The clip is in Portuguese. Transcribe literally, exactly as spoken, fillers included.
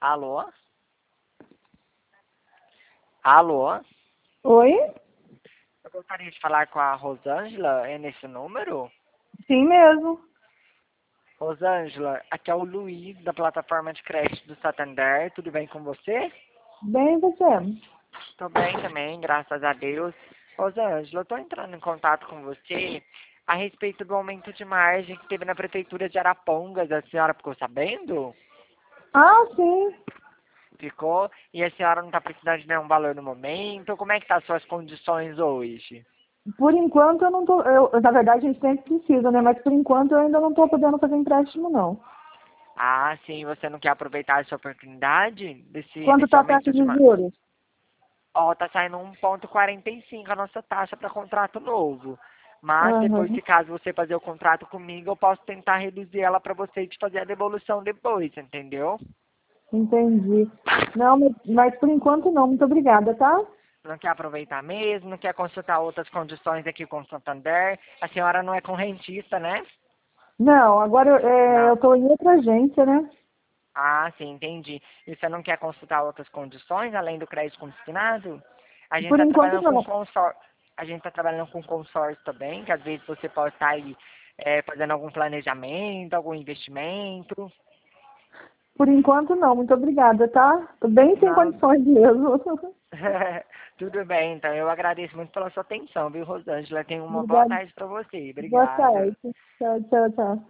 Alô? Alô? Oi? Eu gostaria de falar com a Rosângela, é nesse número? Sim mesmo. Rosângela, aqui é o Luiz, da plataforma de crédito do Santander, tudo bem com você? Bem, você? Tô bem também, graças a Deus. Rosângela, eu tô entrando em contato com você a respeito do aumento de margem que teve na prefeitura de Arapongas, a senhora ficou sabendo? Ah, sim. Ficou? E a senhora não está precisando de nenhum valor no momento? Como é que tá as suas condições hoje? Por enquanto eu não tô. Eu, na verdade a gente sempre precisa, né? Mas por enquanto eu ainda não tô podendo fazer empréstimo, não. Ah, sim, você não quer aproveitar essa oportunidade desse, Quanto desse tá a taxa aumento de de margem? juros? Ó, tá saindo um vírgula quarenta e cinco a nossa taxa para contrato novo. Mas depois, Aham, se caso você fazer o contrato comigo, eu posso tentar reduzir ela para você e te fazer a devolução depois, entendeu? entendi. Não, mas, mas por enquanto não. Muito obrigada, tá? Não quer aproveitar mesmo, não quer consultar outras condições aqui com o Santander. A senhora não é correntista, né? Não, agora eu, é, Não. eu tô em outra agência, né? Ah, sim, entendi. E você não quer consultar outras condições além do crédito consignado? A gente Por está enquanto trabalhando com não. consórcio. A gente está trabalhando com consórcio também, que às vezes você pode estar aí é, fazendo algum planejamento, algum investimento. Por enquanto não. Muito obrigada, tá? Tô bem sem Não. condições mesmo. Tudo bem, então eu agradeço muito pela sua atenção, viu, Rosângela? Tenha uma boa Obrigada. tarde para você. Boa Obrigado. tarde. Tchau, tchau, tchau.